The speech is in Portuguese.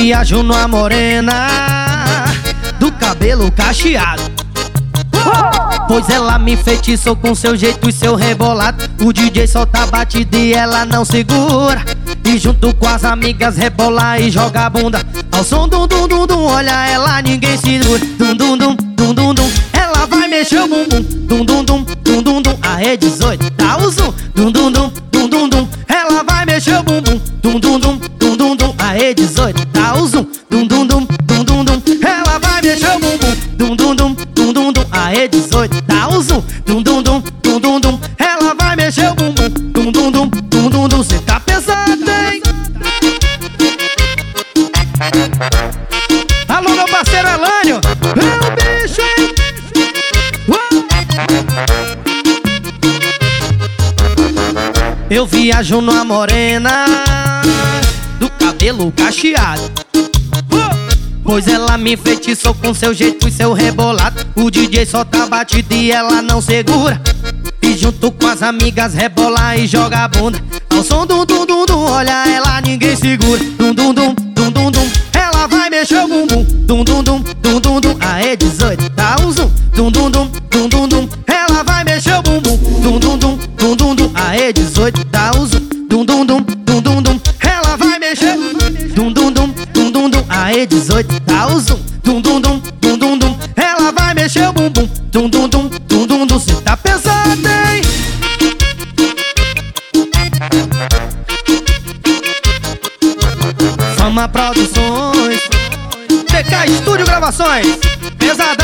viajo numa morena do cabelo cacheado, pois ela me enfeitiçou com seu jeito e seu rebolado. O DJ solta a batida e ela não segura, e junto com as amigas rebola e joga a bunda ao som dum dum dum dum. Olha ela, ninguém segura. Dum dum dum dum dum dum. Ela vai mexer o bumbum. Dum dum dum dum dum dum. Aê 18, dá o zoom. Dum dum dum dum dum dum. Ela vai mexer o bumbum. Dum dum dum dum dum dum. Aê 18, dá o zoom. Dum dum dum dum dum dum. Ela vai mexer o bumbum. Dum dum dum dum dum dum. Aê 18, dá o zoom. Dum dum dum dum dum dum. Ela vai mexer o bumbum. Dum dum dum dum dum dum. Cê tá pensando, hein? Alô, meu parceiro Elânio, é o bicho, hein? Eu viajo numa morena do cabelo cacheado, pois ela me enfeitiçou com seu jeito e seu rebolado. O DJ solta a batida e ela não segura, e junto com as amigas rebola e joga a bunda ao som dum dum dum dum. Olha ela, ninguém segura. Dum dum dum dum dum dum. Ela vai mexer o bumbum. Dum dum dum dum dum dum. Aê 18, dá um zoom. Dum dum dum dum dum dum. Ela vai mexer o bumbum. Dum dum dum dum dum dum. Aê 18, dá um zoom. Dum dum dum dum dum dum. Ela vai mexer. Dum dum dum dum dum dum. Aê 18, dá um zoom. Dum dum dum dum dum dum. Ela vai mexer o bumbum. Dum dum dum dum dum dum. Cê tá pensando, hein? Fama Produções, TK Estúdio Gravações, pesadão.